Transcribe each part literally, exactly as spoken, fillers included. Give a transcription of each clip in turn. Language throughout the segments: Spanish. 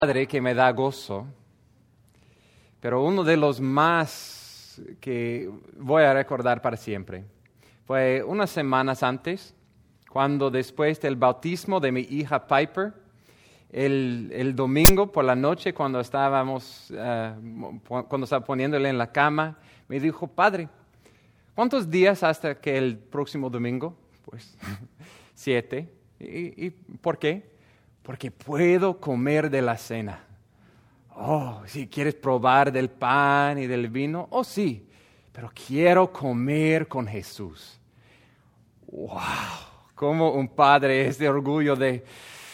Padre que me da gozo, pero uno de los más que voy a recordar para siempre fue unas semanas antes, cuando después del bautismo de mi hija Piper, el, el domingo por la noche, cuando estábamos uh, cuando estaba poniéndole en la cama, me dijo: Padre, ¿cuántos días hasta que el próximo domingo? Pues siete. ¿Y, y por qué? Porque puedo comer de la cena. Oh, si quieres probar del pan y del vino, oh sí, pero quiero comer con Jesús. ¡Wow! Como un padre es de orgullo de,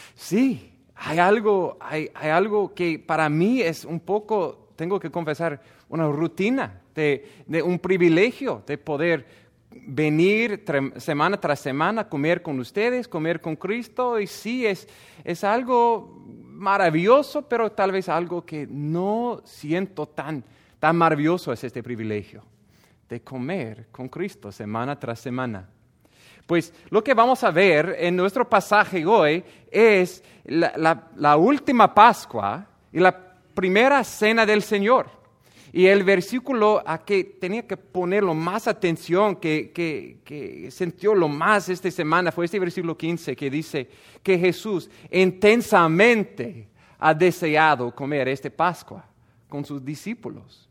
sí, hay algo, hay, hay algo que para mí es un poco, tengo que confesar, una rutina, de, de un privilegio de poder venir tre- semana tras semana, comer con ustedes, comer con Cristo, y sí, es, es algo maravilloso, pero tal vez algo que no siento tan, tan maravilloso es este privilegio de comer con Cristo semana tras semana. Pues lo que vamos a ver en nuestro pasaje hoy es la, la, la última Pascua y la primera cena del Señor. Y el versículo a que tenía que ponerlo más atención, que, que, que sintió lo más esta semana, fue este versículo quince, que dice que Jesús intensamente ha deseado comer esta Pascua con sus discípulos.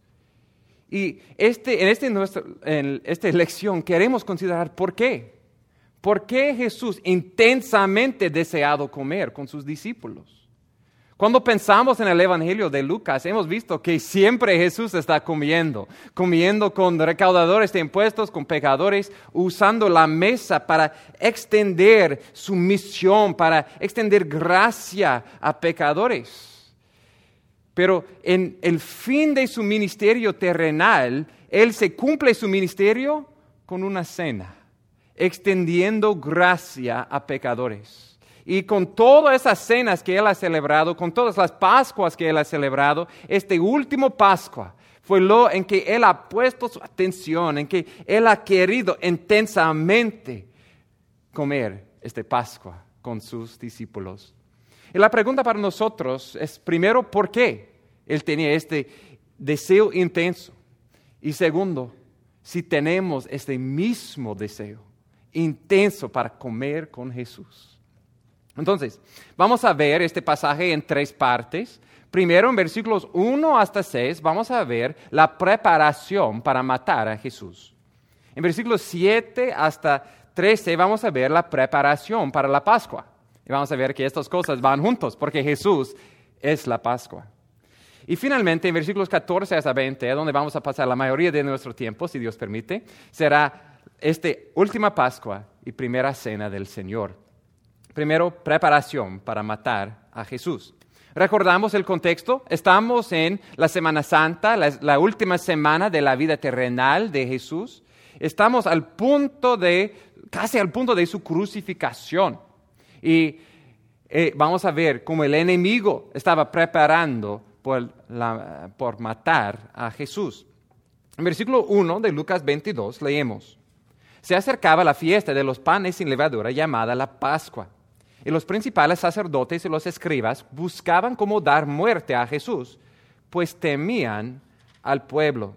Y este, en, este, nuestro, en esta lección queremos considerar por qué. ¿Por qué Jesús intensamente ha deseado comer con sus discípulos? Cuando pensamos en el Evangelio de Lucas, hemos visto que siempre Jesús está comiendo, comiendo con recaudadores de impuestos, con pecadores, usando la mesa para extender su misión, para extender gracia a pecadores. Pero en el fin de su ministerio terrenal, Él se cumple su ministerio con una cena, extendiendo gracia a pecadores. Y con todas esas cenas que Él ha celebrado, con todas las Pascuas que Él ha celebrado, este último Pascua fue lo en que Él ha puesto su atención, en que Él ha querido intensamente comer esta Pascua con sus discípulos. Y la pregunta para nosotros es, primero, ¿por qué Él tenía este deseo intenso? Y segundo, si tenemos este mismo deseo intenso para comer con Jesús. Entonces, vamos a ver este pasaje en tres partes. Primero, en versículos uno hasta seis, vamos a ver la preparación para matar a Jesús. En versículos siete hasta trece, vamos a ver la preparación para la Pascua. Y vamos a ver que estas cosas van juntos, porque Jesús es la Pascua. Y finalmente, en versículos catorce hasta veinte, donde vamos a pasar la mayoría de nuestro tiempo, si Dios permite, será esta última Pascua y primera cena del Señor. Primero, preparación para matar a Jesús. Recordamos el contexto. Estamos en la Semana Santa, la, la última semana de la vida terrenal de Jesús. Estamos al punto de, casi al punto de su crucificación. Y eh, vamos a ver cómo el enemigo estaba preparando por, la, por matar a Jesús. En versículo uno de Lucas veintidós leemos: Se acercaba la fiesta de los panes sin levadura llamada la Pascua. Y los principales sacerdotes y los escribas buscaban cómo dar muerte a Jesús, pues temían al pueblo.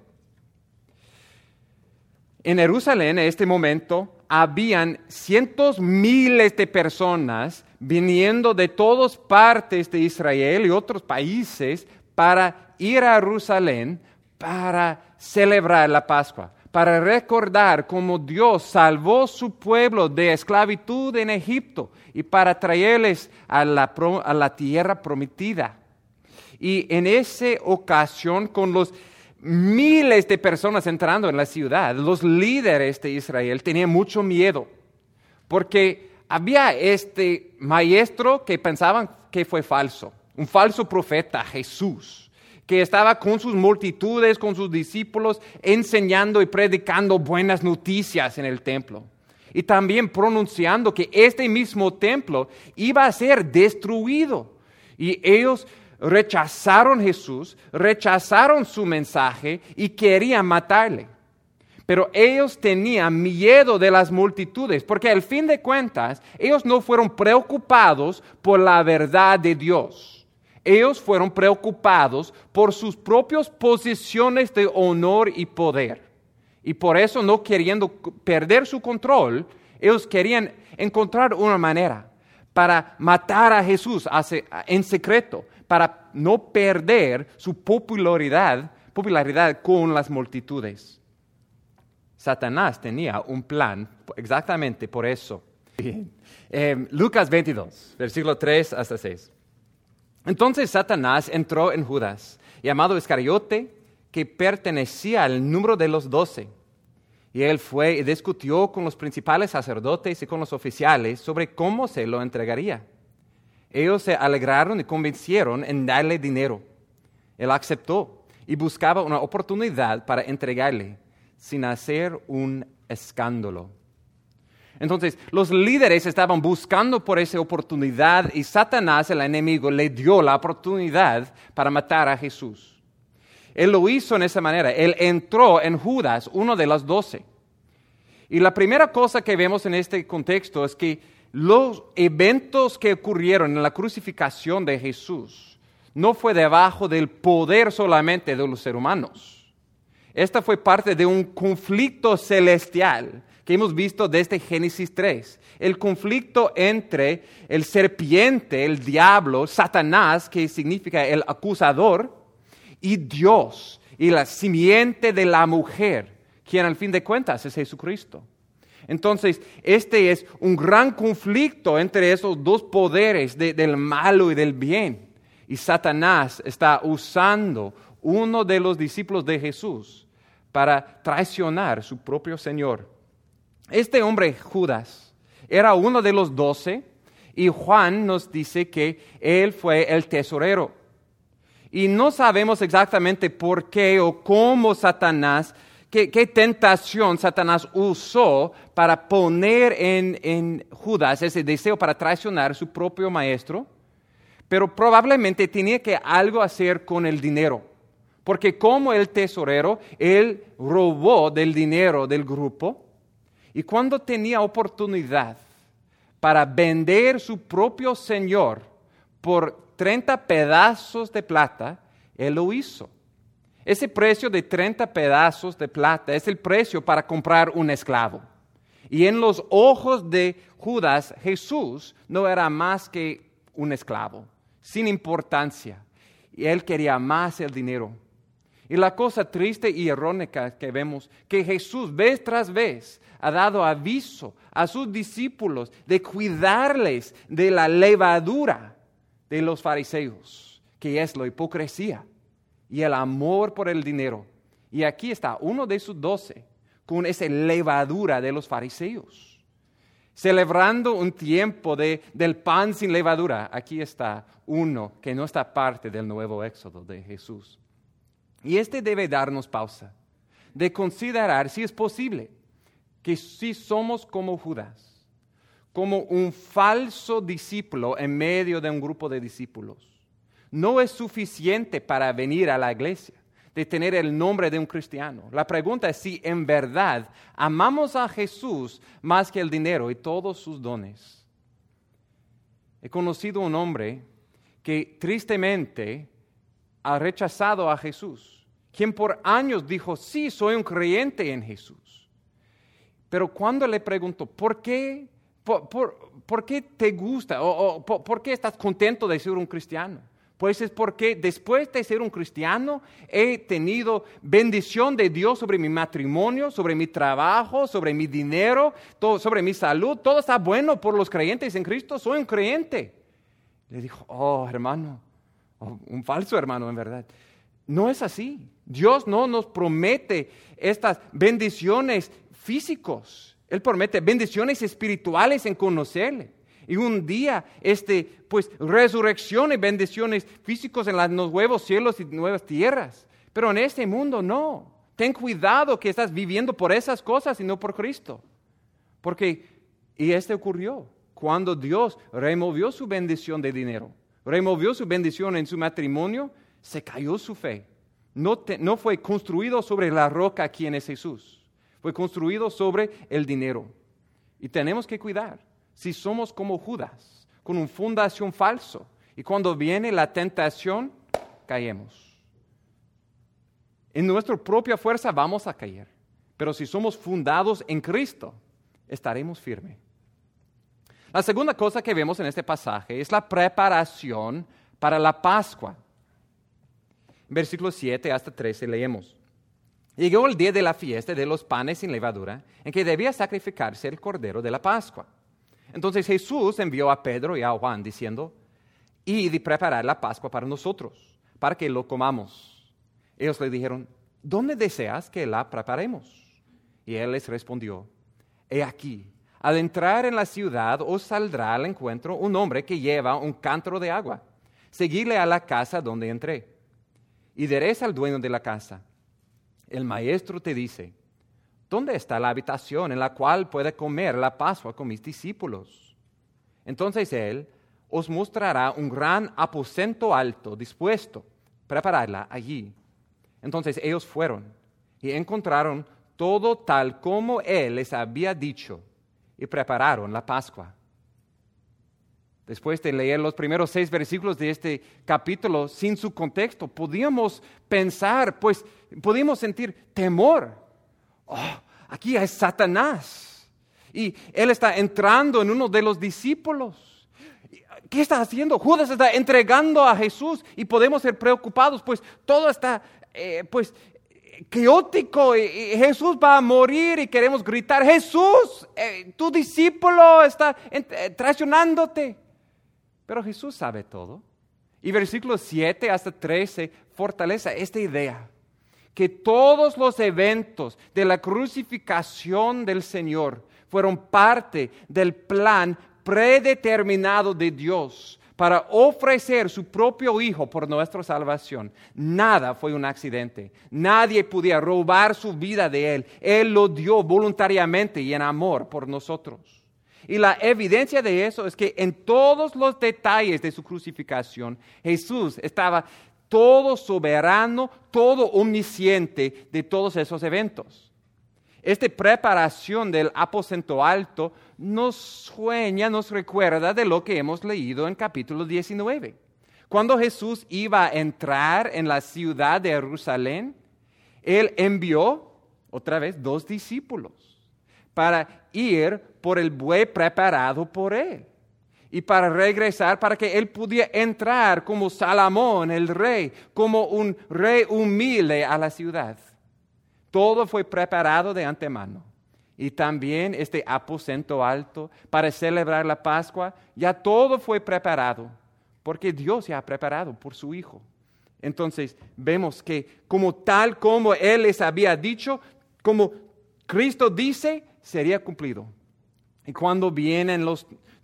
En Jerusalén, en este momento, habían cientos miles de personas viniendo de todas partes de Israel y otros países para ir a Jerusalén para celebrar la Pascua, para recordar cómo Dios salvó su pueblo de esclavitud en Egipto y para traerles a la, a la tierra prometida. Y en esa ocasión, con los miles de personas entrando en la ciudad, los líderes de Israel tenían mucho miedo, porque había este maestro que pensaban que fue falso, un falso profeta, Jesús, que estaba con sus multitudes, con sus discípulos, enseñando y predicando buenas noticias en el templo. Y también pronunciando que este mismo templo iba a ser destruido. Y ellos rechazaron a Jesús, rechazaron su mensaje y querían matarle. Pero ellos tenían miedo de las multitudes, porque al fin de cuentas, ellos no fueron preocupados por la verdad de Dios. ellos fueron preocupados por sus propias posiciones de honor y poder. Y por eso, no queriendo perder su control, ellos querían encontrar una manera para matar a Jesús en secreto, para no perder su popularidad, popularidad con las multitudes. Satanás tenía un plan exactamente por eso. Eh, Lucas veintidós, versículo tres hasta seis. Entonces Satanás entró en Judas, llamado Iscariote, que pertenecía al número de los doce. Y él fue y discutió con los principales sacerdotes y con los oficiales sobre cómo se lo entregaría. Ellos se alegraron y convencieron en darle dinero. Él aceptó y buscaba una oportunidad para entregarle sin hacer un escándalo. Entonces, los líderes estaban buscando por esa oportunidad y Satanás, el enemigo, le dio la oportunidad para matar a Jesús. Él lo hizo en esa manera. Él entró en Judas, uno de los doce. Y la primera cosa que vemos en este contexto es que los eventos que ocurrieron en la crucificación de Jesús no fue debajo del poder solamente de los seres humanos. Esta fue parte de un conflicto celestial que hemos visto desde Génesis tres. El conflicto entre el serpiente, el diablo, Satanás, que significa el acusador, y Dios, y la simiente de la mujer, quien al fin de cuentas es Jesucristo. Entonces, este es un gran conflicto entre esos dos poderes de, del malo y del bien. Y Satanás está usando uno de los discípulos de Jesús para traicionar a su propio Señor. Este hombre, Judas, era uno de los doce y Juan nos dice que él fue el tesorero. Y no sabemos exactamente por qué o cómo Satanás, qué, qué tentación Satanás usó para poner en, en Judas ese deseo para traicionar a su propio maestro, pero probablemente tenía que algo hacer con el dinero. Porque como el tesorero, él robó del dinero del grupo. Y cuando tenía oportunidad para vender su propio señor por treinta pedazos de plata, él lo hizo. Ese precio de treinta pedazos de plata es el precio para comprar un esclavo. Y en los ojos de Judas, Jesús no era más que un esclavo, sin importancia. Y él quería más el dinero. Y la cosa triste y irónica que vemos, que Jesús vez tras vez ha dado aviso a sus discípulos de cuidarles de la levadura de los fariseos, que es la hipocresía y el amor por el dinero. Y aquí está uno de sus doce con esa levadura de los fariseos, celebrando un tiempo de, del pan sin levadura. Aquí está uno que no está parte del nuevo éxodo de Jesús. Y este debe darnos pausa, de considerar si es posible que si somos como Judas, como un falso discípulo en medio de un grupo de discípulos, no es suficiente para venir a la iglesia, de tener el nombre de un cristiano. La pregunta es si en verdad amamos a Jesús más que el dinero y todos sus dones. He conocido un hombre que tristemente ha rechazado a Jesús, quien por años dijo, sí, soy un creyente en Jesús. Pero cuando le pregunto, ¿por qué, por, por, ¿por qué te gusta o, o por, por qué estás contento de ser un cristiano? Pues es porque después de ser un cristiano he tenido bendición de Dios sobre mi matrimonio, sobre mi trabajo, sobre mi dinero, todo, sobre mi salud. Todo está bueno por los creyentes en Cristo. Soy un creyente. Le dijo, oh hermano, oh, un falso hermano en verdad. No es así. Dios no nos promete estas bendiciones físicos. Él promete bendiciones espirituales en conocerle. Y un día, este, pues, resurrección y bendiciones físicos en los nuevos cielos y nuevas tierras. Pero en este mundo no. Ten cuidado que estás viviendo por esas cosas y no por Cristo. Porque, y este ocurrió cuando Dios removió su bendición de dinero, removió su bendición en su matrimonio, se cayó su fe. No, te, no fue construido sobre la roca quien es Jesús. Fue construido sobre el dinero. Y tenemos que cuidar. Si somos como Judas, con una fundación falso, Y cuando viene la tentación, caemos. En nuestra propia fuerza vamos a caer. Pero si somos fundados en Cristo, estaremos firmes. La segunda cosa que vemos en este pasaje es la preparación para la Pascua. Versículos siete hasta trece leemos. Llegó el día de la fiesta de los panes sin levadura, en que debía sacrificarse el cordero de la Pascua. Entonces Jesús envió a Pedro y a Juan diciendo, id y preparad la Pascua para nosotros, para que lo comamos. Ellos le dijeron, ¿dónde deseas que la preparemos? Y él les respondió, he aquí, al entrar en la ciudad os saldrá al encuentro un hombre que lleva un cántaro de agua. Seguidle a la casa donde entré. Y diréis al dueño de la casa, el maestro te dice, ¿dónde está la habitación en la cual puede comer la Pascua con mis discípulos? Entonces él os mostrará un gran aposento alto, dispuesto, preparadla allí. Entonces ellos fueron y encontraron todo tal como él les había dicho, y prepararon la Pascua. Después de leer los primeros seis versículos de este capítulo sin su contexto, podíamos pensar, pues, podíamos sentir temor. Oh, aquí hay Satanás. Y él está entrando en uno de los discípulos. ¿Qué está haciendo? Judas está entregando a Jesús y podemos ser preocupados, pues todo está, eh, pues, caótico y, y Jesús va a morir y queremos gritar, Jesús, eh, tu discípulo está eh, traicionándote. Pero Jesús sabe todo. Y versículos siete hasta trece fortalece esta idea, que todos los eventos de la crucificación del Señor fueron parte del plan predeterminado de Dios para ofrecer su propio Hijo por nuestra salvación. Nada fue un accidente. Nadie podía robar su vida de Él. Él lo dio voluntariamente y en amor por nosotros. Y la evidencia de eso es que en todos los detalles de su crucificación, Jesús estaba todo soberano, todo omnisciente de todos esos eventos. Esta preparación del aposento alto nos sueña, nos recuerda de lo que hemos leído en capítulo diecinueve. Cuando Jesús iba a entrar en la ciudad de Jerusalén, Él envió otra vez dos discípulos para ir por el buey preparado por Él y para regresar para que Él pudiera entrar como Salomón, el rey, como un rey humilde a la ciudad. Todo fue preparado de antemano. Y también este aposento alto para celebrar la Pascua, ya todo fue preparado, porque Dios ya ha preparado por su Hijo. Entonces vemos que como tal como Él les había dicho, como Cristo dice, sería cumplido. Y cuando vienen los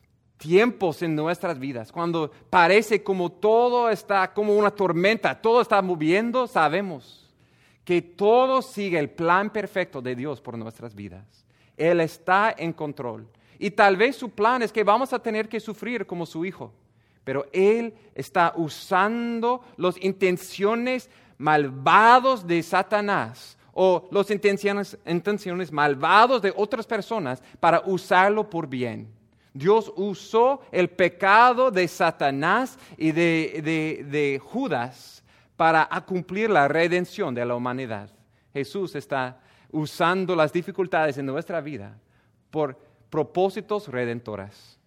tiempos en nuestras vidas, cuando parece como todo está como una tormenta, todo está moviendo, sabemos que todo sigue el plan perfecto de Dios por nuestras vidas. Él está en control. Y tal vez su plan es que vamos a tener que sufrir como su Hijo. Pero Él está usando las intenciones malvadas de Satanás o las intenciones, intenciones malvadas de otras personas para usarlo por bien. Dios usó el pecado de Satanás y de, de, de Judas para cumplir la redención de la humanidad. Jesús está usando las dificultades en nuestra vida por propósitos redentores.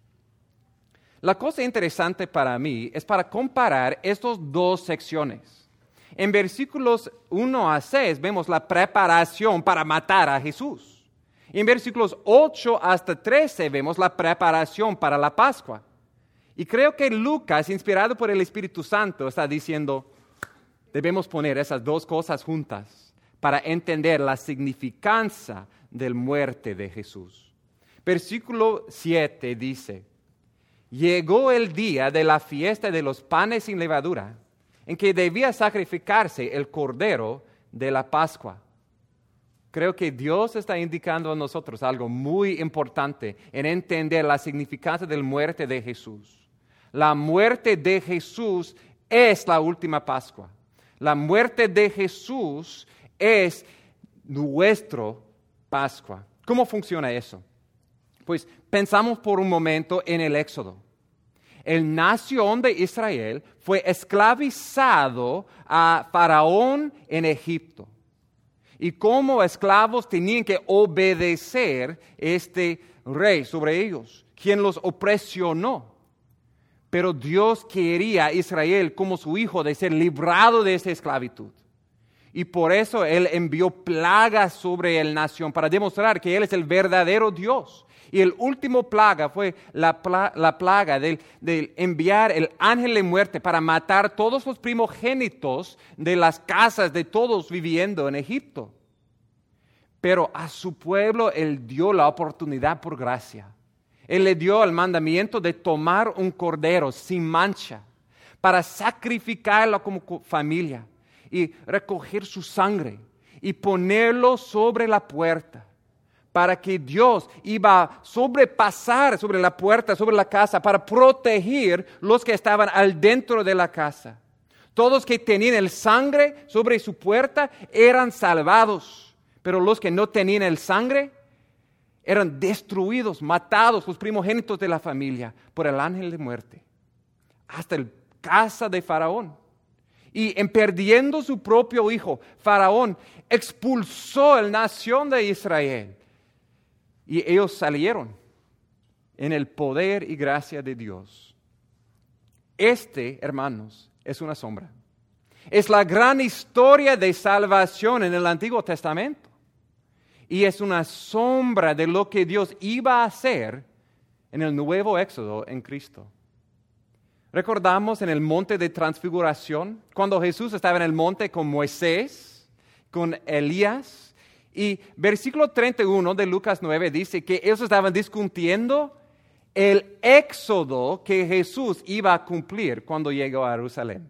La cosa interesante para mí es para comparar estas dos secciones. En versículos uno a seis vemos la preparación para matar a Jesús. En versículos ocho hasta trece vemos la preparación para la Pascua. Y creo que Lucas, inspirado por el Espíritu Santo, está diciendo, debemos poner esas dos cosas juntas para entender la significancia de la muerte de Jesús. Versículo siete dice, llegó el día de la fiesta de los panes sin levadura, en que debía sacrificarse el cordero de la Pascua. Creo que Dios está indicando a nosotros algo muy importante en entender la significancia de la muerte de Jesús. La muerte de Jesús es la última Pascua. La muerte de Jesús es nuestra Pascua. ¿Cómo funciona eso? Pues pensamos por un momento en el Éxodo. el nación de Israel fue esclavizado a Faraón en Egipto. Y como esclavos tenían que obedecer este rey sobre ellos, quien los opresionó. Pero Dios quería a Israel como su hijo de ser librado de esa esclavitud. Y por eso Él envió plagas sobre la nación para demostrar que Él es el verdadero Dios. Y el último plaga fue la, pla- la plaga de, de enviar el ángel de muerte para matar todos los primogénitos de las casas de todos viviendo en Egipto. Pero a su pueblo Él dio la oportunidad por gracia. Él le dio el mandamiento de tomar un cordero sin mancha para sacrificarlo como familia y recoger su sangre y ponerlo sobre la puerta para que Dios iba a sobrepasar sobre la puerta, sobre la casa, para proteger los que estaban al dentro de la casa. Todos que tenían el sangre sobre su puerta eran salvados, pero los que no tenían el sangre eran destruidos, matados, los primogénitos de la familia, por el ángel de muerte, hasta la casa de Faraón. Y en perdiendo su propio hijo, Faraón expulsó a la nación de Israel. Y ellos salieron en el poder y gracia de Dios. Este, hermanos, es una sombra. Es la gran historia de salvación en el Antiguo Testamento. Y es una sombra de lo que Dios iba a hacer en el nuevo Éxodo en Cristo. Recordamos en el monte de transfiguración, cuando Jesús estaba en el monte con Moisés, con Elías, y versículo treinta y uno de Lucas nueve dice que ellos estaban discutiendo el éxodo que Jesús iba a cumplir cuando llegó a Jerusalén.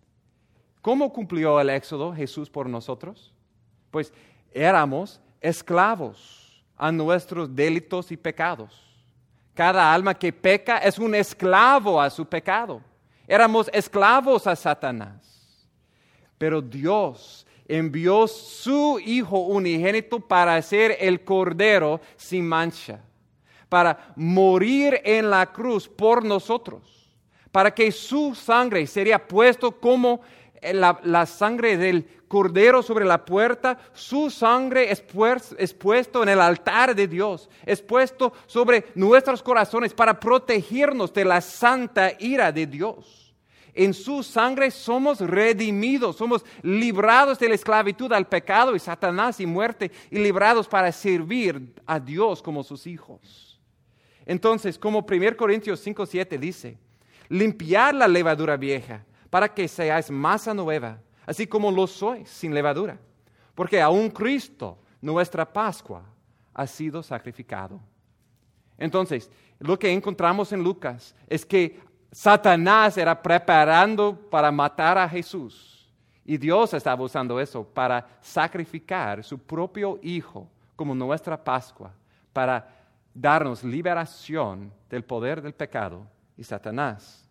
¿Cómo cumplió el éxodo Jesús por nosotros? Pues éramos esclavos a nuestros delitos y pecados. Cada alma que peca es un esclavo a su pecado. Éramos esclavos a Satanás. Pero Dios envió su Hijo unigénito para ser el Cordero sin mancha, para morir en la cruz por nosotros, para que su sangre sería puesto como la, la sangre del Cordero sobre la puerta. Su sangre es, pues, es puesto en el altar de Dios, es puesto sobre nuestros corazones para protegernos de la santa ira de Dios. En su sangre somos redimidos, somos librados de la esclavitud al pecado y Satanás y muerte, y librados para servir a Dios como sus hijos. Entonces, como primero Corintios cinco siete dice, limpiar la levadura vieja para que seáis masa nueva, así como lo sois sin levadura. Porque aún Cristo, nuestra Pascua, ha sido sacrificado. Entonces, lo que encontramos en Lucas es que Satanás era preparando para matar a Jesús. Y Dios estaba usando eso para sacrificar su propio Hijo como nuestra Pascua, para darnos liberación del poder del pecado y Satanás.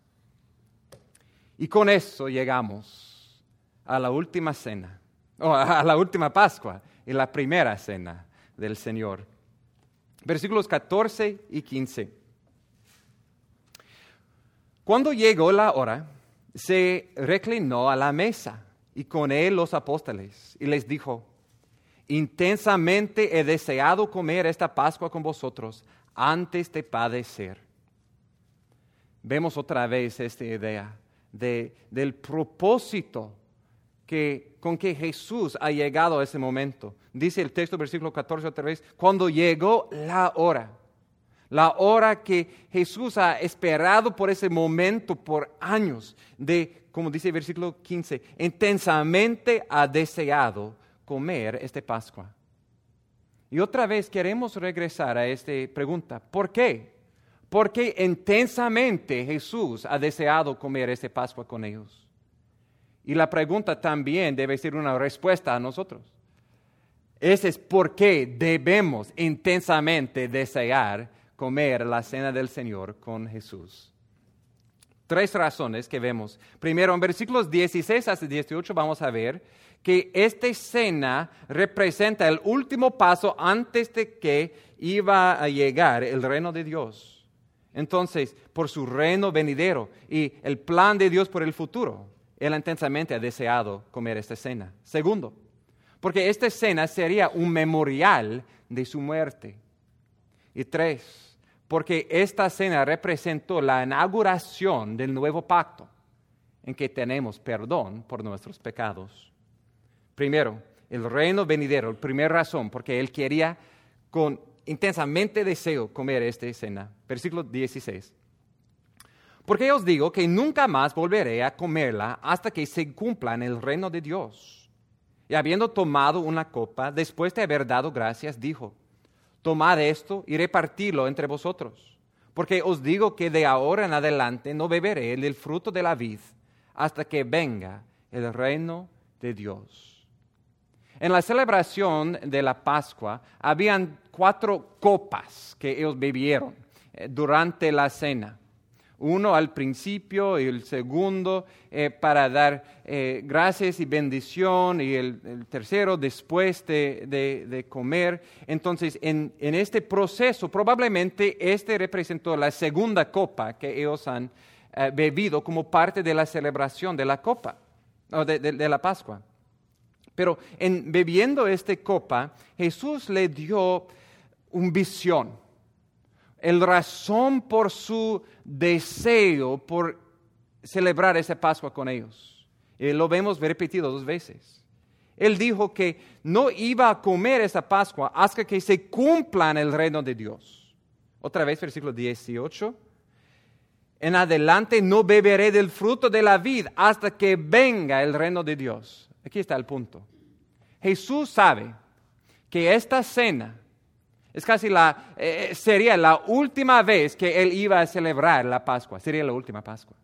Y con eso llegamos a la última cena, o a la última Pascua y la primera cena del Señor. Versículos catorce y quince. Cuando llegó la hora, se reclinó a la mesa y con él los apóstoles y les dijo, intensamente he deseado comer esta Pascua con vosotros antes de padecer. Vemos otra vez esta idea de, del propósito que, con que Jesús ha llegado a ese momento. Dice el texto, versículo catorce otra vez, cuando llegó la hora. La hora que Jesús ha esperado por ese momento por años, de, como dice el versículo quince, intensamente ha deseado comer esta Pascua. Y otra vez queremos regresar a esta pregunta, ¿por qué? Porque intensamente Jesús ha deseado comer esta Pascua con ellos. Y la pregunta también debe ser una respuesta a nosotros. Ese es por qué debemos intensamente desear comer la cena del Señor con Jesús. Tres razones que vemos. Primero, en versículos dieciséis hasta dieciocho vamos a ver que esta cena representa el último paso antes de que iba a llegar el reino de Dios. Entonces, por su reino venidero y el plan de Dios por el futuro, Él intensamente ha deseado comer esta cena. Segundo, porque esta cena sería un memorial de su muerte. Y tres, porque esta cena representó la inauguración del nuevo pacto en que tenemos perdón por nuestros pecados. Primero, el reino venidero, la primera razón, porque Él quería con intensamente deseo comer esta cena. Versículo dieciséis. Porque os digo que nunca más volveré a comerla hasta que se cumpla en el reino de Dios. Y habiendo tomado una copa, después de haber dado gracias, dijo: tomad esto y repartidlo entre vosotros, porque os digo que de ahora en adelante no beberé del fruto de la vid hasta que venga el reino de Dios. En la celebración de la Pascua habían cuatro copas que ellos bebieron durante la cena. Uno al principio y el segundo eh, para dar eh, gracias y bendición, y el, el tercero después de, de, de comer. Entonces, en, en este proceso, probablemente este representó la segunda copa que ellos han eh, bebido como parte de la celebración de la copa, o de, de, de la Pascua. Pero en bebiendo esta copa, Jesús le dio una visión. El razón por su deseo por celebrar esa Pascua con ellos. Y lo vemos repetido dos veces. Él dijo que no iba a comer esa Pascua hasta que se cumpla en el reino de Dios. Otra vez, versículo dieciocho. En adelante no beberé del fruto de la vid hasta que venga el reino de Dios. Aquí está el punto. Jesús sabe que esta cena es casi la, eh, sería la última vez que Él iba a celebrar la Pascua. Sería la última Pascua.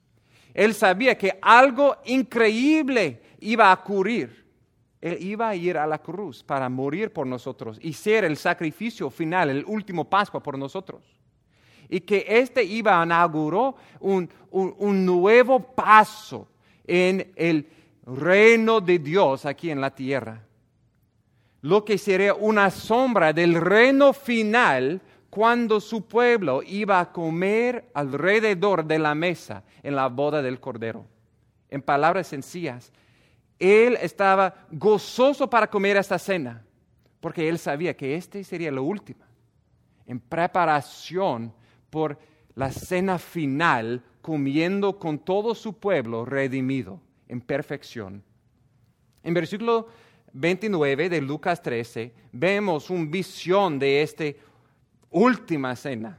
Él sabía que algo increíble iba a ocurrir. Él iba a ir a la cruz para morir por nosotros y ser el sacrificio final, el último Pascua por nosotros. Y que este iba a inaugurar un, un, un nuevo paso en el reino de Dios aquí en la tierra. Lo que sería una sombra del reino final cuando su pueblo iba a comer alrededor de la mesa en la boda del Cordero. En palabras sencillas, Él estaba gozoso para comer esta cena, porque Él sabía que este sería la última, en preparación por la cena final, comiendo con todo su pueblo redimido en perfección. En versículo veintinueve de Lucas trece, vemos una visión de esta última cena.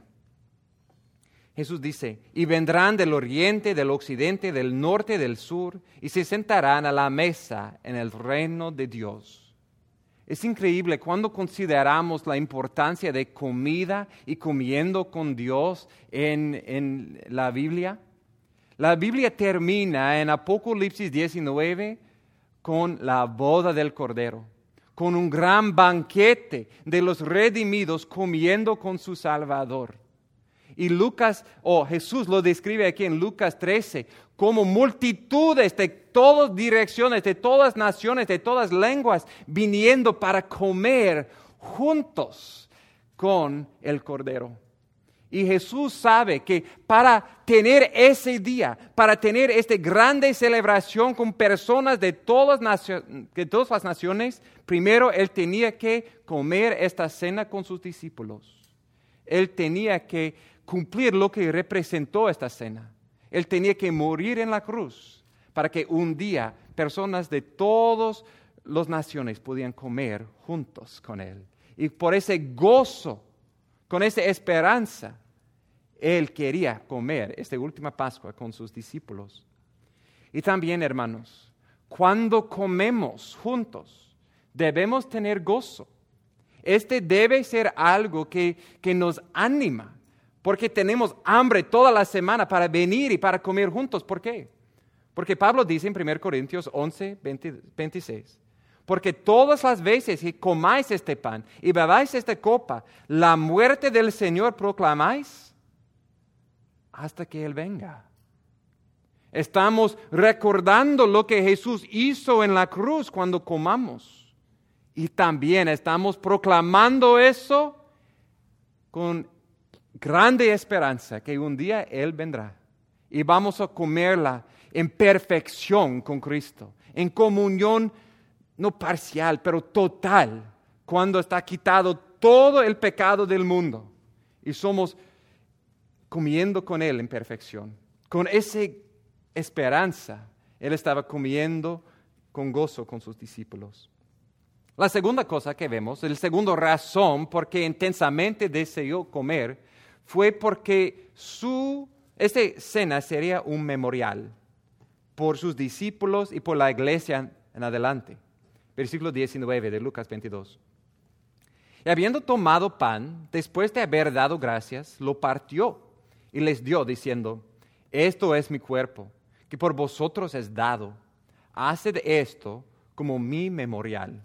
Jesús dice: y vendrán del oriente, del occidente, del norte, del sur, y se sentarán a la mesa en el reino de Dios. Es increíble cuando consideramos la importancia de comida y comiendo con Dios en, en la Biblia. La Biblia termina en Apocalipsis diecinueve con la boda del Cordero, con un gran banquete de los redimidos comiendo con su Salvador. Y Lucas, o oh, Jesús lo describe aquí en Lucas trece, como multitudes de todas direcciones, de todas naciones, de todas lenguas, viniendo para comer juntos con el Cordero. Y Jesús sabe que para tener ese día, para tener esta grande celebración con personas de todas, nacio- de todas las naciones, primero Él tenía que comer esta cena con sus discípulos. Él tenía que cumplir lo que representó esta cena. Él tenía que morir en la cruz para que un día personas de todas las naciones pudieran comer juntos con Él. Y por ese gozo, con esa esperanza, Él quería comer esta última Pascua con sus discípulos. Y también, hermanos, cuando comemos juntos, debemos tener gozo. Este debe ser algo que, que nos anima, porque tenemos hambre toda la semana para venir y para comer juntos. ¿Por qué? Porque Pablo dice en primera Corintios once, veinte, veintiséis, porque todas las veces que comáis este pan y bebáis esta copa, la muerte del Señor proclamáis hasta que Él venga. Estamos recordando lo que Jesús hizo en la cruz cuando comamos. Y también estamos proclamando eso con grande esperanza que un día Él vendrá y vamos a comerla en perfección con Cristo, en comunión no parcial, pero total, cuando está quitado todo el pecado del mundo y somos comiendo con Él en perfección. Con esa esperanza, Él estaba comiendo con gozo con sus discípulos. La segunda cosa que vemos, la segunda razón por qué intensamente deseó comer, fue porque su, esta cena sería un memorial por sus discípulos y por la iglesia en adelante. Versículo diecinueve de Lucas veintidós. Y habiendo tomado pan, después de haber dado gracias, lo partió y les dio, diciendo, esto es mi cuerpo, que por vosotros es dado. Haced esto como mi memorial.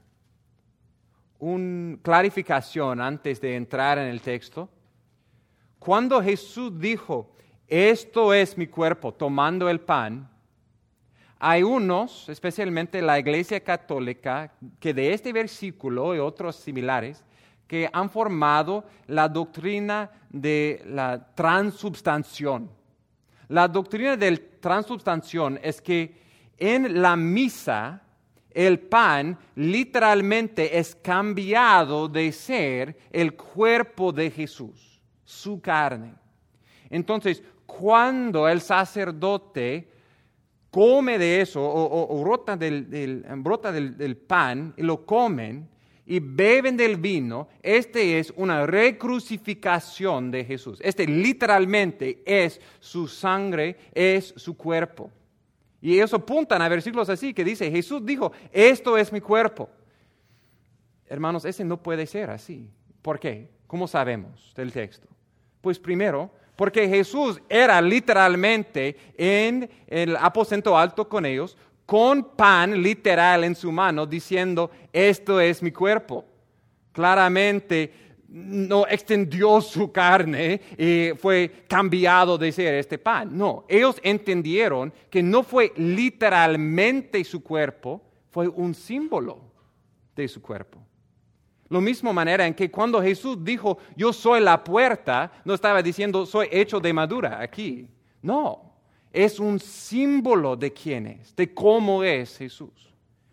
Una clarificación antes de entrar en el texto. Cuando Jesús dijo, esto es mi cuerpo, tomando el pan, hay unos, especialmente la Iglesia Católica, que de este versículo y otros similares, que han formado la doctrina de la transubstanciación. La doctrina de la transubstanciación es que en la misa el pan literalmente es cambiado de ser el cuerpo de Jesús, su carne. Entonces, cuando el sacerdote come de eso o, o, o brota, del, del, brota del, del pan y lo comen y beben del vino, este es una recrucificación de Jesús. Este literalmente es su sangre, es su cuerpo. Y ellos apuntan a versículos así que dice, Jesús dijo, esto es mi cuerpo. Hermanos, ese no puede ser así. ¿Por qué? ¿Cómo sabemos del texto? Pues primero, porque Jesús era literalmente en el aposento alto con ellos, con pan literal en su mano, diciendo, esto es mi cuerpo. Claramente no extendió su carne y fue cambiado de ser este pan. No, ellos entendieron que no fue literalmente su cuerpo, fue un símbolo de su cuerpo. Lo mismo manera en que cuando Jesús dijo, yo soy la puerta, no estaba diciendo, soy hecho de madura aquí. No, es un símbolo de quién es, de cómo es Jesús.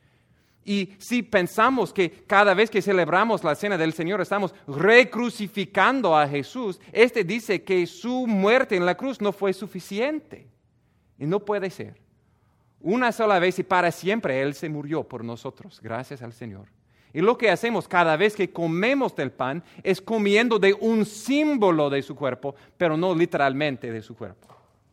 Y si pensamos que cada vez que celebramos la cena del Señor estamos recrucificando a Jesús, este dice que su muerte en la cruz no fue suficiente. Y no puede ser. Una sola vez y para siempre Él se murió por nosotros, gracias al Señor. Y lo que hacemos cada vez que comemos del pan es comiendo de un símbolo de su cuerpo, pero no literalmente de su cuerpo.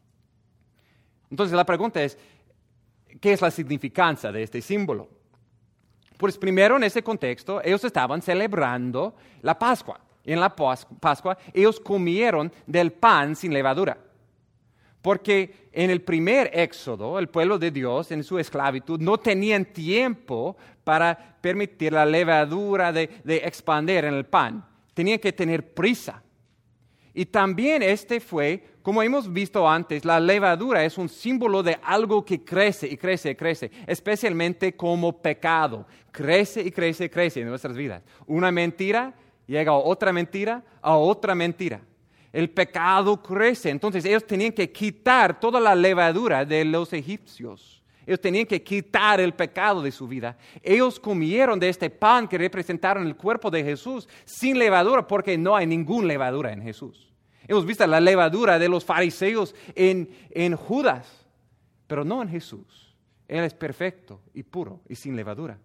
Entonces la pregunta es, ¿qué es la significancia de este símbolo? Pues primero en ese contexto ellos estaban celebrando la Pascua. Y en la Pascua ellos comieron del pan sin levadura. Porque en el primer éxodo, el pueblo de Dios en su esclavitud no tenían tiempo para permitir la levadura de, de expandir en el pan. Tenían que tener prisa. Y también este fue, como hemos visto antes, la levadura es un símbolo de algo que crece y crece y crece, especialmente como pecado. Crece y crece y crece en nuestras vidas. Una mentira llega a otra mentira, a otra mentira. El pecado crece. Entonces ellos tenían que quitar toda la levadura de los egipcios. Ellos tenían que quitar el pecado de su vida. Ellos comieron de este pan que representaron el cuerpo de Jesús sin levadura porque no hay ninguna levadura en Jesús. Hemos visto la levadura de los fariseos en, en Judas, pero no en Jesús. Él es perfecto y puro y sin levadura.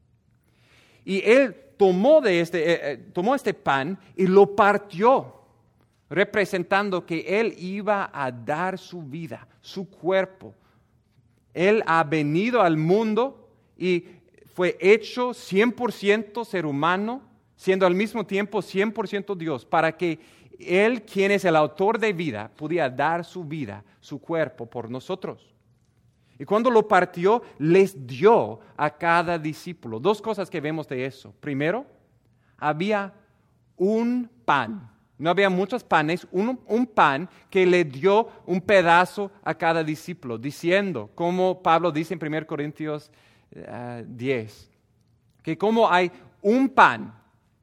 Y Él tomó, de este, eh, tomó este pan y lo partió, representando que Él iba a dar su vida, su cuerpo. Él ha venido al mundo y fue hecho cien por ciento ser humano, siendo al mismo tiempo cien por ciento Dios, para que Él, quien es el autor de vida, pudiera dar su vida, su cuerpo por nosotros. Y cuando lo partió, les dio a cada discípulo. Dos cosas que vemos de eso. Primero, había un pan. No había muchos panes, un, un pan que le dio un pedazo a cada discípulo, diciendo, como Pablo dice en primera Corintios uh, diez, que como hay un pan,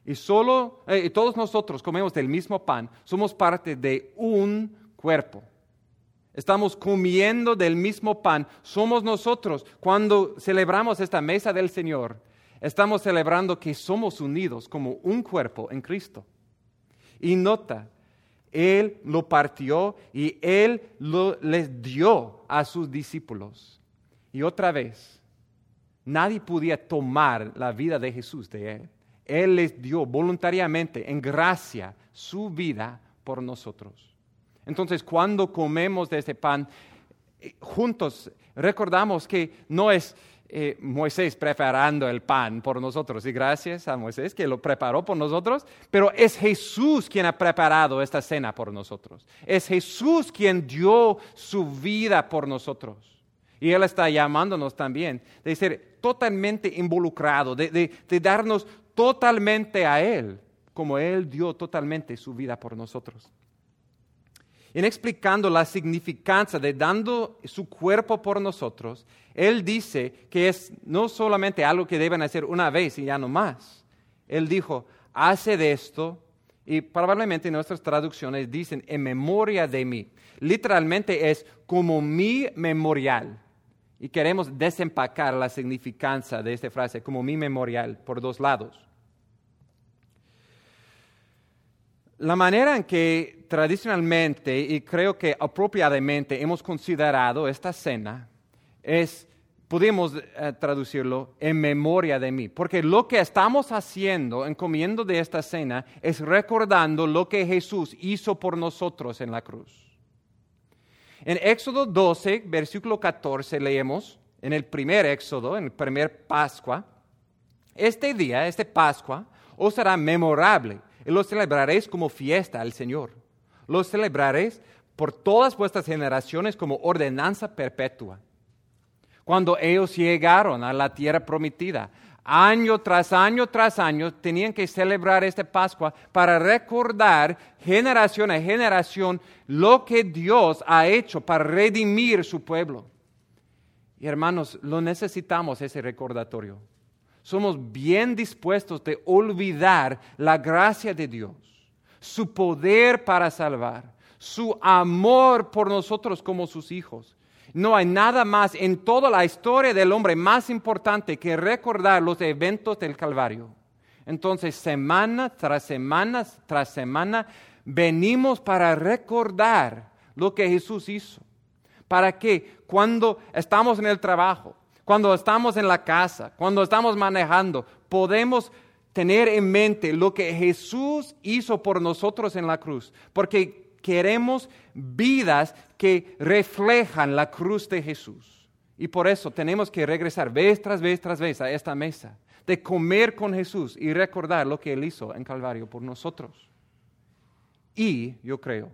Y solo, eh, todos nosotros comemos del mismo pan, somos parte de un cuerpo. Estamos comiendo del mismo pan, somos nosotros. Cuando celebramos esta mesa del Señor, estamos celebrando que somos unidos como un cuerpo en Cristo. Y nota, Él lo partió y Él lo, les dio a sus discípulos. Y otra vez, nadie podía tomar la vida de Jesús de Él. Él les dio voluntariamente, en gracia, su vida por nosotros. Entonces, cuando comemos de este pan, juntos recordamos que no es eh, Moisés preparando el pan por nosotros, y gracias a Moisés que lo preparó por nosotros, pero es Jesús quien ha preparado esta cena por nosotros. Es Jesús quien dio su vida por nosotros. Y Él está llamándonos también de ser totalmente involucrado, de, de, de darnos totalmente a Él, como Él dio totalmente su vida por nosotros. En explicando la significancia de dando su cuerpo por nosotros, Él dice que es no solamente algo que deben hacer una vez y ya no más. Él dijo, haced esto, y probablemente nuestras traducciones dicen, en memoria de mí. Literalmente es como mi memorial. Y queremos desempacar la significancia de esta frase, como mi memorial, por dos lados. La manera en que tradicionalmente, y creo que apropiadamente, hemos considerado esta cena, es, podemos eh, traducirlo, en memoria de mí. Porque lo que estamos haciendo en comiendo de esta cena es recordando lo que Jesús hizo por nosotros en la cruz. En Éxodo doce, versículo catorce, leemos, en el primer Éxodo, en el primer Pascua, este día, este Pascua, os será memorable, y lo celebraréis como fiesta al Señor. Lo celebraréis por todas vuestras generaciones como ordenanza perpetua. Cuando ellos llegaron a la tierra prometida, año tras año tras año, tenían que celebrar esta Pascua para recordar generación a generación lo que Dios ha hecho para redimir su pueblo. Y hermanos, lo necesitamos ese recordatorio. Somos bien dispuestos de olvidar la gracia de Dios, su poder para salvar, su amor por nosotros como sus hijos. No hay nada más en toda la historia del hombre más importante que recordar los eventos del Calvario. Entonces, semana tras semana tras semana, venimos para recordar lo que Jesús hizo. Para que cuando estamos en el trabajo, cuando estamos en la casa, cuando estamos manejando, podemos tener en mente lo que Jesús hizo por nosotros en la cruz. Porque queremos vidas que reflejan la cruz de Jesús. Y por eso tenemos que regresar vez tras vez tras vez a esta mesa, de comer con Jesús y recordar lo que Él hizo en Calvario por nosotros. Y yo creo,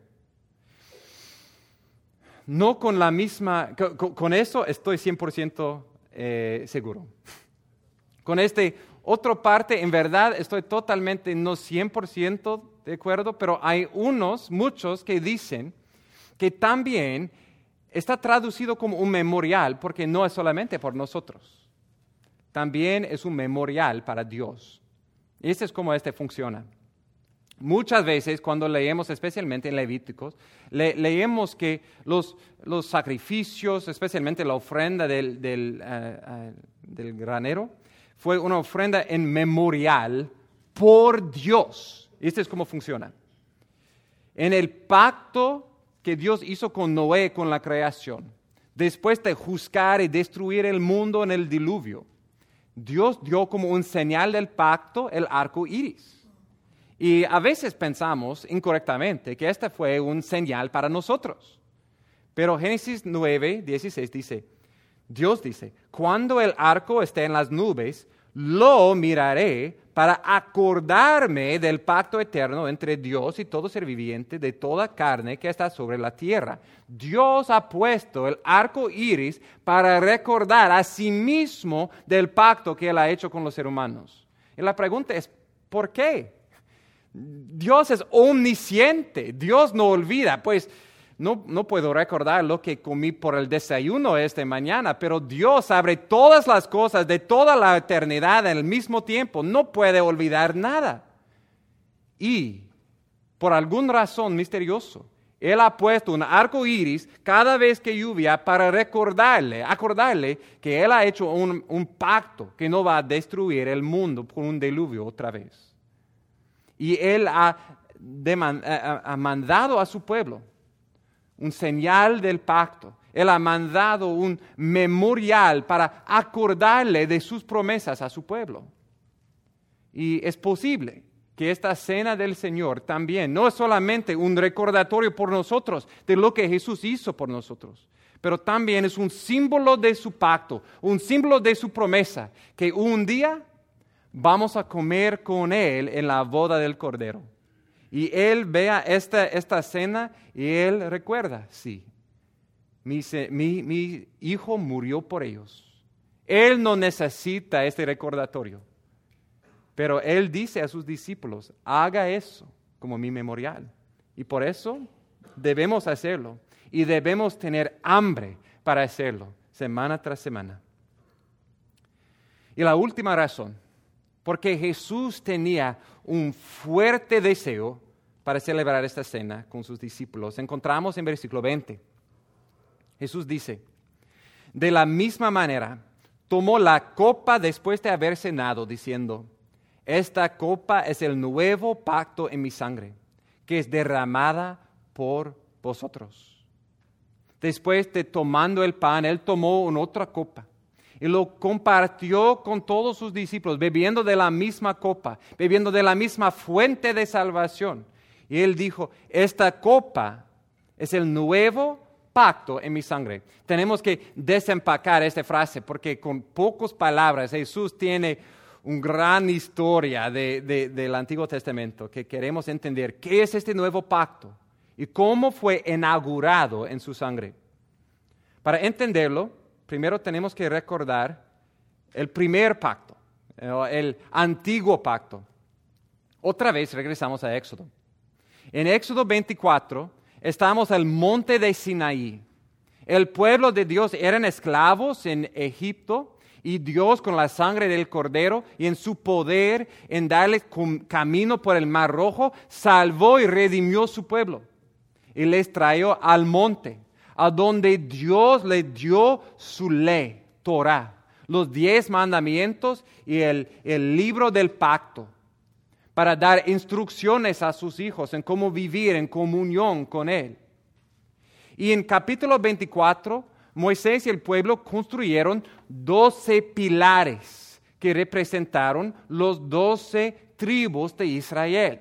no con la misma, con, con eso estoy cien por ciento eh, seguro. Con este otra parte, en verdad, estoy totalmente, no cien por ciento de acuerdo, pero hay unos, muchos, que dicen que también está traducido como un memorial, porque no es solamente por nosotros. También es un memorial para Dios. Y este es como este funciona. Muchas veces, cuando leemos, especialmente en Levíticos, le, leemos que los, los sacrificios, especialmente la ofrenda del, del, uh, uh, del granero, fue una ofrenda en memorial por Dios. Este es cómo funciona. En el pacto que Dios hizo con Noé, con la creación, después de juzgar y destruir el mundo en el diluvio, Dios dio como un señal del pacto el arco iris. Y a veces pensamos incorrectamente que este fue un señal para nosotros. Pero Génesis nueve, dieciséis dice, Dios dice, cuando el arco esté en las nubes, lo miraré para acordarme del pacto eterno entre Dios y todo ser viviente de toda carne que está sobre la tierra. Dios ha puesto el arco iris para recordar a sí mismo del pacto que Él ha hecho con los seres humanos. Y la pregunta es, ¿por qué? Dios es omnisciente, Dios no olvida, pues no, no puedo recordar lo que comí por el desayuno esta mañana, pero Dios sabe todas las cosas de toda la eternidad al mismo tiempo, no puede olvidar nada. Y, por alguna razón misteriosa, Él ha puesto un arco iris cada vez que lluvia para recordarle, acordarle que Él ha hecho un, un pacto que no va a destruir el mundo por un diluvio otra vez. Y Él ha, deman, ha, ha mandado a su pueblo un señal del pacto. Él ha mandado un memorial para acordarle de sus promesas a su pueblo. Y es posible que esta cena del Señor también no es solamente un recordatorio por nosotros de lo que Jesús hizo por nosotros, pero también es un símbolo de su pacto, un símbolo de su promesa, que un día vamos a comer con Él en la boda del Cordero. Y Él vea esta, esta cena y Él recuerda, sí, mi, mi, mi hijo murió por ellos. Él no necesita este recordatorio. Pero Él dice a sus discípulos, haga eso como mi memorial. Y por eso debemos hacerlo. Y debemos tener hambre para hacerlo, semana tras semana. Y la última razón, porque Jesús tenía un fuerte deseo para celebrar esta cena con sus discípulos. Encontramos en versículo veinte. Jesús dice, de la misma manera, tomó la copa después de haber cenado, diciendo, esta copa es el nuevo pacto en mi sangre, que es derramada por vosotros. Después de tomando el pan, Él tomó una otra copa y lo compartió con todos sus discípulos, bebiendo de la misma copa, bebiendo de la misma fuente de salvación. Y Él dijo, esta copa es el nuevo pacto en mi sangre. Tenemos que desempacar esta frase porque con pocas palabras Jesús tiene una gran historia de, de, del Antiguo Testamento que queremos entender. ¿Qué es este nuevo pacto? ¿Y cómo fue inaugurado en su sangre? Para entenderlo, primero tenemos que recordar el primer pacto, el antiguo pacto. Otra vez regresamos a Éxodo. En Éxodo veinticuatro estamos al monte de Sinaí. El pueblo de Dios eran esclavos en Egipto. Y Dios, con la sangre del Cordero y en su poder en darles camino por el Mar Rojo, salvó y redimió su pueblo. Y les trajo al monte, a donde Dios le dio su ley, Torah, los diez mandamientos y el, el libro del pacto, para dar instrucciones a sus hijos en cómo vivir en comunión con Él. Y en capítulo veinticuatro, Moisés y el pueblo construyeron doce pilares que representaron los doce tribus de Israel.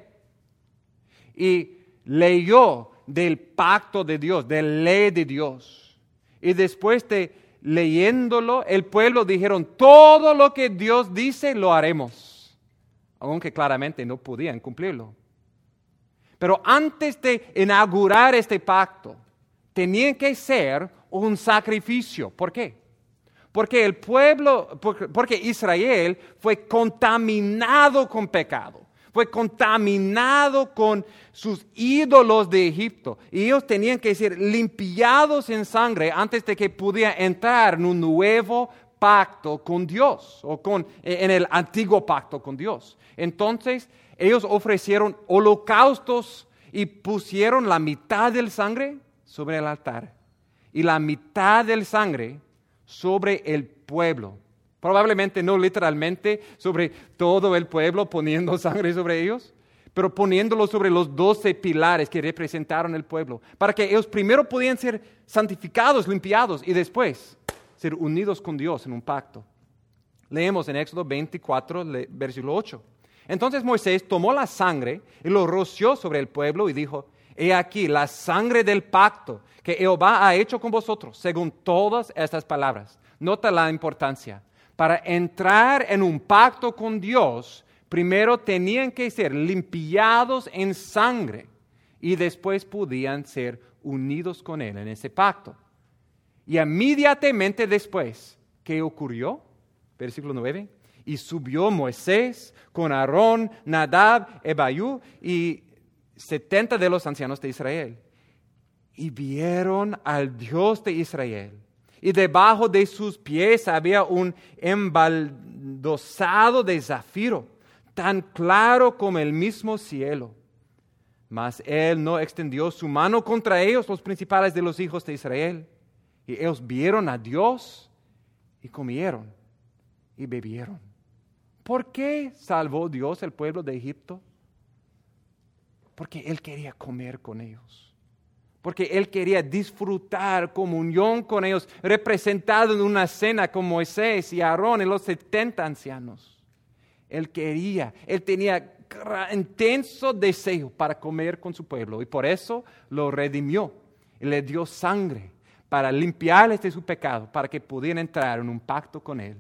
Y leyó del pacto de Dios, de la ley de Dios. Y después de leyéndolo, el pueblo dijeron, todo lo que Dios dice lo haremos. Aunque claramente no podían cumplirlo. Pero antes de inaugurar este pacto, tenían que ser un sacrificio. ¿Por qué? Porque el pueblo, porque Israel fue contaminado con pecado, fue contaminado con sus ídolos de Egipto. Y ellos tenían que ser limpiados en sangre antes de que pudieran entrar en un nuevo pacto con Dios, o con, en el antiguo pacto con Dios. Entonces, ellos ofrecieron holocaustos y pusieron la mitad del sangre sobre el altar y la mitad del sangre sobre el pueblo. Probablemente no literalmente sobre todo el pueblo poniendo sangre sobre ellos, pero poniéndolo sobre los doce pilares que representaron el pueblo, para que ellos primero pudieran ser santificados, limpiados y después ser unidos con Dios en un pacto. Leemos en Éxodo veinticuatro, versículo ocho. Entonces Moisés tomó la sangre y lo roció sobre el pueblo y dijo, he aquí la sangre del pacto que Jehová ha hecho con vosotros, según todas estas palabras. Nota la importancia. Para entrar en un pacto con Dios, primero tenían que ser limpiados en sangre y después podían ser unidos con Él en ese pacto. Y inmediatamente después, ¿qué ocurrió? Versículo nueve. Y subió Moisés con Aarón, Nadab, Abiú y setenta de los ancianos de Israel. Y vieron al Dios de Israel. Y debajo de sus pies había un embaldosado de zafiro. tan claro como el mismo cielo. Mas Él no extendió su mano contra ellos, los principales de los hijos de Israel. Y ellos vieron a Dios y comieron y bebieron. ¿Por qué salvó Dios el pueblo de Egipto? Porque Él quería comer con ellos. Porque Él quería disfrutar comunión con ellos, representado en una cena con Moisés y Aarón y los setenta ancianos. Él quería, Él tenía intenso deseo para comer con su pueblo y por eso lo redimió y le dio sangre para limpiarles de su pecado, para que pudieran entrar en un pacto con Él.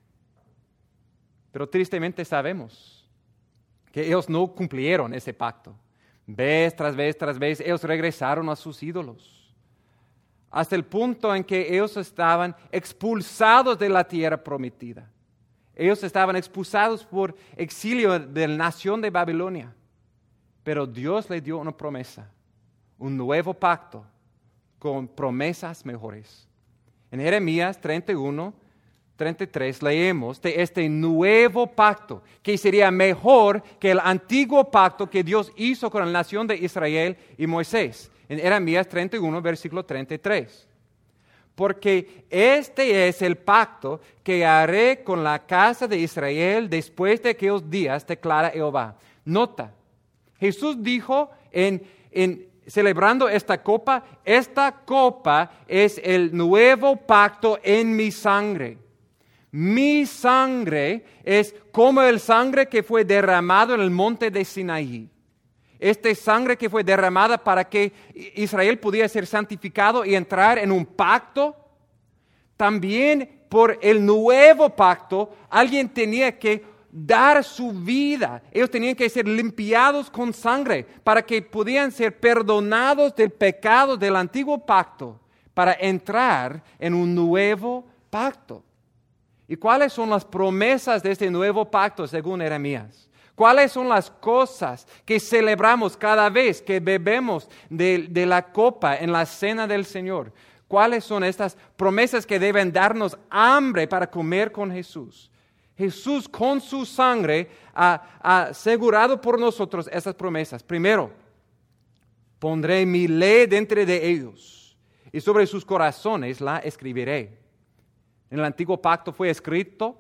Pero tristemente sabemos que ellos no cumplieron ese pacto. Vez tras vez tras vez ellos regresaron a sus ídolos, hasta el punto en que ellos estaban expulsados de la tierra prometida. Ellos estaban expulsados por exilio de la nación de Babilonia. Pero Dios les dio una promesa, un nuevo pacto con promesas mejores. En Jeremías treinta y uno, treinta y tres leemos de este nuevo pacto que sería mejor que el antiguo pacto que Dios hizo con la nación de Israel y Moisés. En Jeremías treinta y uno, versículo treinta y tres. Porque este es el pacto que haré con la casa de Israel después de aquellos días, declara Jehová. Nota, Jesús dijo en, en celebrando esta copa, esta copa es el nuevo pacto en mi sangre. Mi sangre es como el sangre que fue derramado en el monte de Sinaí. Esta sangre que fue derramada para que Israel pudiera ser santificado y entrar en un pacto. También por el nuevo pacto, alguien tenía que dar su vida. Ellos tenían que ser limpiados con sangre para que pudieran ser perdonados del pecado del antiguo pacto para entrar en un nuevo pacto. ¿Y cuáles son las promesas de este nuevo pacto según Jeremías? ¿Cuáles son las cosas que celebramos cada vez que bebemos de, de la copa en la cena del Señor? ¿Cuáles son estas promesas que deben darnos hambre para comer con Jesús? Jesús con su sangre ha, ha asegurado por nosotros esas promesas. Primero, pondré mi ley dentro de ellos y sobre sus corazones la escribiré. En el antiguo pacto fue escrito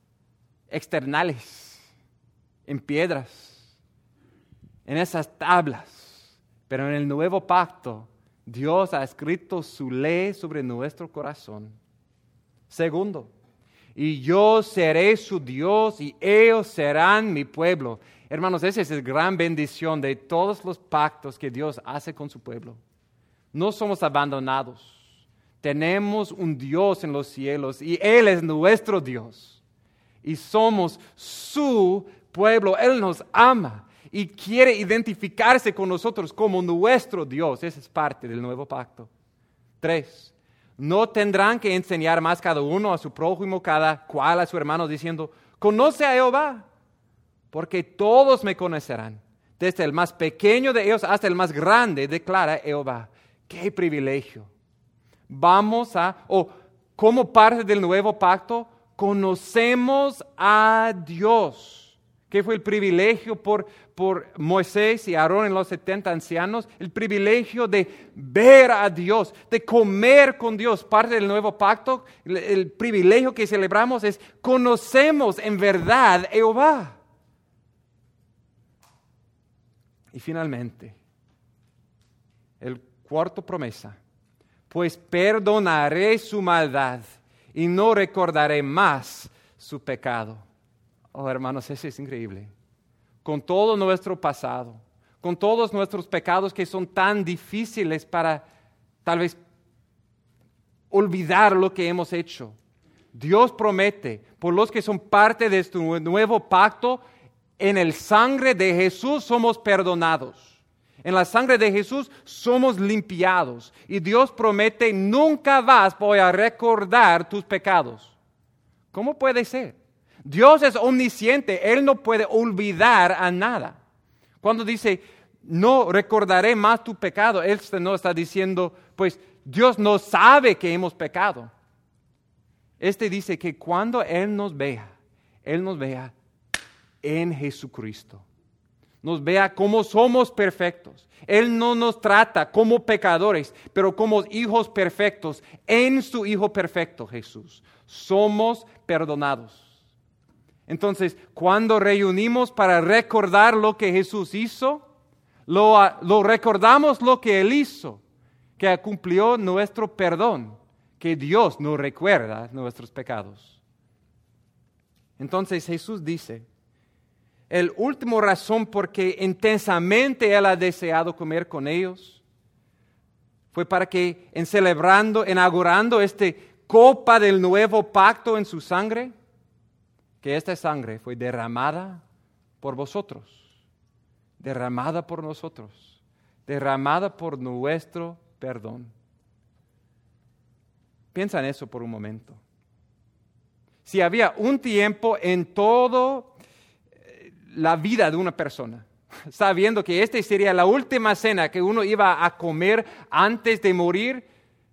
externales, en piedras, en esas tablas. Pero en el nuevo pacto, Dios ha escrito su ley sobre nuestro corazón. Segundo, y yo seré su Dios y ellos serán mi pueblo. Hermanos, esa es la gran bendición de todos los pactos que Dios hace con su pueblo. No somos abandonados. Tenemos un Dios en los cielos y Él es nuestro Dios. Y somos su pueblo. Él nos ama y quiere identificarse con nosotros como nuestro Dios. Esa es parte del nuevo pacto. Tres, no tendrán que enseñar más cada uno a su prójimo, cada cual a su hermano, diciendo, conoce a Jehová, porque todos me conocerán. Desde el más pequeño de ellos hasta el más grande, declara Jehová. ¡Qué privilegio! Vamos a, o como parte del nuevo pacto, conocemos a Dios. ¿Qué fue el privilegio por, por Moisés y Aarón en los setenta ancianos? El privilegio de ver a Dios, de comer con Dios. Parte del nuevo pacto, el, el privilegio que celebramos es conocemos en verdad a Jehová. Y finalmente, el cuarto promesa. Pues perdonaré su maldad y no recordaré más su pecado. Oh, hermanos, eso es increíble. Con todo nuestro pasado, con todos nuestros pecados que son tan difíciles para tal vez olvidar lo que hemos hecho, Dios promete, por los que son parte de este nuevo pacto, en el sangre de Jesús somos perdonados. En la sangre de Jesús somos limpiados. Y Dios promete, nunca más voy a recordar tus pecados. ¿Cómo puede ser? Dios es omnisciente. Él no puede olvidar a nada. Cuando dice, no recordaré más tu pecado, Él no está diciendo, pues Dios no sabe que hemos pecado. Este dice que cuando Él nos vea, Él nos vea en Jesucristo. Nos vea como somos perfectos. Él no nos trata como pecadores, pero como hijos perfectos en su Hijo perfecto, Jesús. Somos perdonados. Entonces, cuando reunimos para recordar lo que Jesús hizo, lo, lo recordamos lo que Él hizo, que cumplió nuestro perdón, que Dios nos recuerda nuestros pecados. Entonces Jesús dice, el último razón por que intensamente Él ha deseado comer con ellos fue para que en celebrando, inaugurando esta copa del nuevo pacto en su sangre, que esta sangre fue derramada por vosotros, derramada por nosotros, derramada por nuestro perdón. Piensa en eso por un momento. Si había un tiempo en toda la vida de una persona, sabiendo que esta sería la última cena que uno iba a comer antes de morir,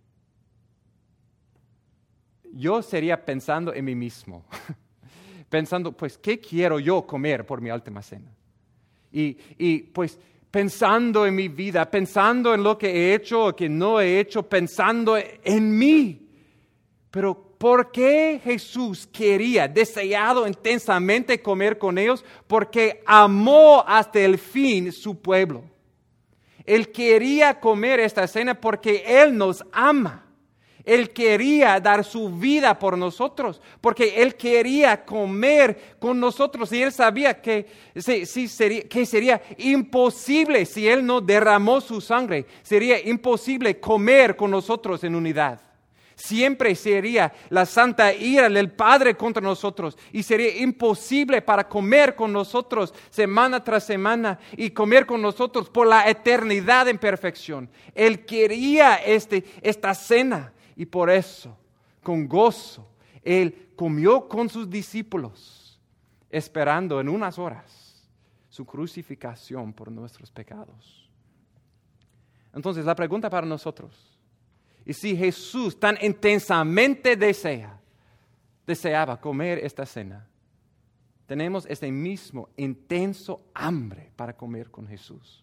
yo sería pensando en mí mismo, pensando, pues, ¿qué quiero yo comer por mi última cena? Y, y pues, pensando en mi vida, pensando en lo que he hecho o que no he hecho, pensando en mí. Pero ¿por qué Jesús quería, deseado intensamente comer con ellos? Porque amó hasta el fin su pueblo. Él quería comer esta cena porque Él nos ama. Él quería dar su vida por nosotros, porque Él quería comer con nosotros y Él sabía que, sí, sí, sería, que sería imposible si Él no derramó su sangre. Sería imposible comer con nosotros en unidad. Siempre sería la santa ira del Padre contra nosotros y sería imposible para comer con nosotros semana tras semana y comer con nosotros por la eternidad en perfección. Él quería este, esta cena y por eso, con gozo, Él comió con sus discípulos, esperando en unas horas su crucifixión por nuestros pecados. Entonces, la pregunta para nosotros: y si Jesús tan intensamente desea, deseaba comer esta cena, tenemos este mismo intenso hambre para comer con Jesús.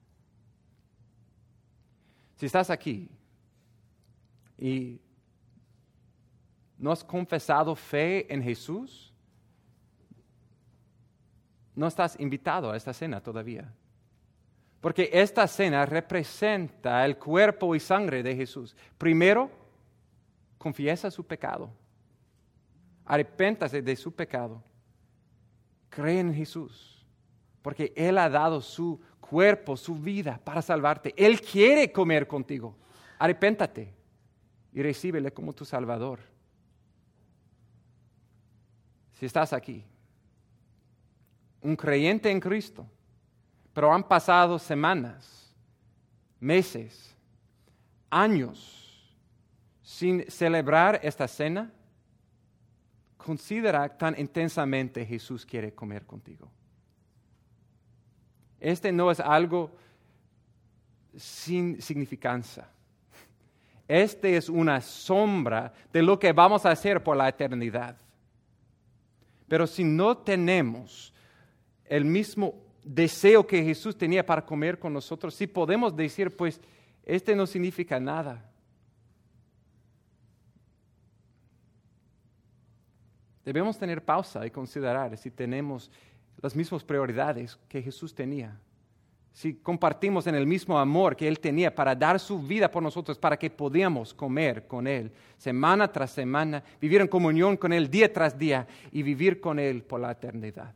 Si estás aquí y no has confesado fe en Jesús, no estás invitado a esta cena todavía. Porque esta cena representa el cuerpo y sangre de Jesús. Primero, confiesa su pecado. Arrepéntase de su pecado. Cree en Jesús. Porque Él ha dado su cuerpo, su vida para salvarte. Él quiere comer contigo. Arrepéntate y recíbele como tu Salvador. Si estás aquí, un creyente en Cristo, pero han pasado semanas, meses, años sin celebrar esta cena, considera tan intensamente Jesús quiere comer contigo. Este no es algo sin significancia. Este es una sombra de lo que vamos a hacer por la eternidad. Pero si no tenemos el mismo deseo que Jesús tenía para comer con nosotros, si podemos decir, pues, este no significa nada. Debemos tener pausa y considerar si tenemos las mismas prioridades que Jesús tenía. Si compartimos en el mismo amor que Él tenía para dar su vida por nosotros, para que podamos comer con Él semana tras semana, vivir en comunión con Él día tras día y vivir con Él por la eternidad.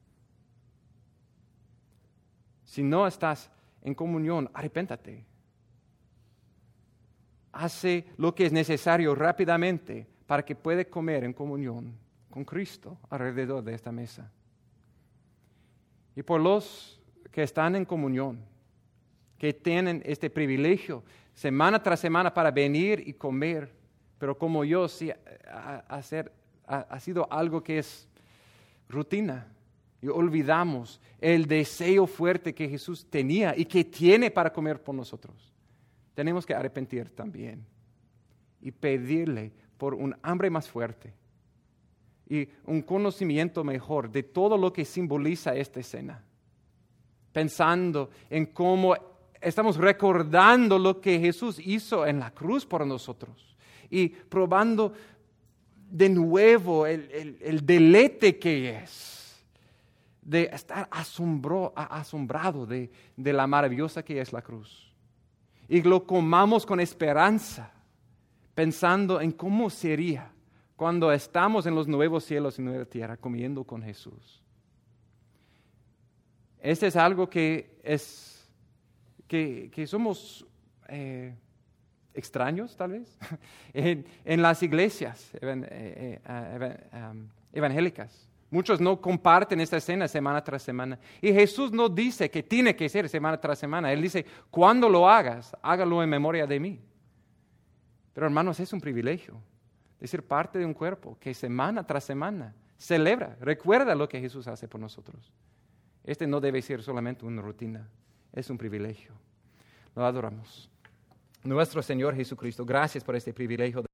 Si no estás en comunión, arrepéntate. Hace lo que es necesario rápidamente para que puedas comer en comunión con Cristo alrededor de esta mesa. Y por los que están en comunión, que tienen este privilegio semana tras semana para venir y comer, pero como yo, sí, ha, hacer, ha, ha sido algo que es rutina. Y olvidamos el deseo fuerte que Jesús tenía y que tiene para comer por nosotros. Tenemos que arrepentir también y pedirle por un hambre más fuerte y un conocimiento mejor de todo lo que simboliza esta escena. Pensando en cómo estamos recordando lo que Jesús hizo en la cruz por nosotros y probando de nuevo el, el, el deleite que es de estar asombro, asombrado de, de la maravillosa que es la cruz. Y lo comamos con esperanza, pensando en cómo sería cuando estamos en los nuevos cielos y nueva tierra comiendo con Jesús. Este es algo que, es, que, que somos eh, extraños, tal vez, en, en las iglesias evan, eh, eh, um, evangélicas. Muchos no comparten esta escena semana tras semana. Y Jesús no dice que tiene que ser semana tras semana. Él dice, cuando lo hagas, hágalo en memoria de mí. Pero hermanos, es un privilegio de ser parte de un cuerpo que semana tras semana celebra, recuerda lo que Jesús hace por nosotros. Este no debe ser solamente una rutina, es un privilegio. Lo adoramos. Nuestro Señor Jesucristo, gracias por este privilegio.